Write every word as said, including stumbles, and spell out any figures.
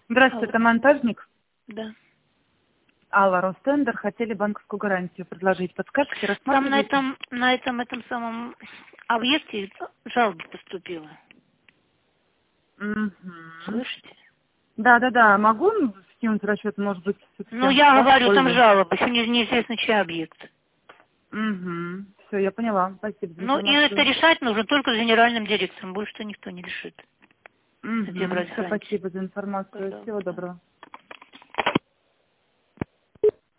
Здравствуйте, Алло. это монтажник. Да. Алла, Ростендер. Хотели банковскую гарантию предложить. Подскажите, Там на рассматриваете? этом, на этом, этом самом объекте жалоба поступила. Мгм. Слышите? Да, да, да. Могу скинуть расчет, может быть, Ну, все-таки я вашу говорю, там пользу? жалоба, еще не- неизвестно, чей объект. Угу. Все, я поняла. Спасибо за Ну, и это информацию. решать нужно только с генеральным директором, больше никто не решит. Где Угу. брать Все, гарантию. спасибо за информацию. Всего Пожалуйста. доброго.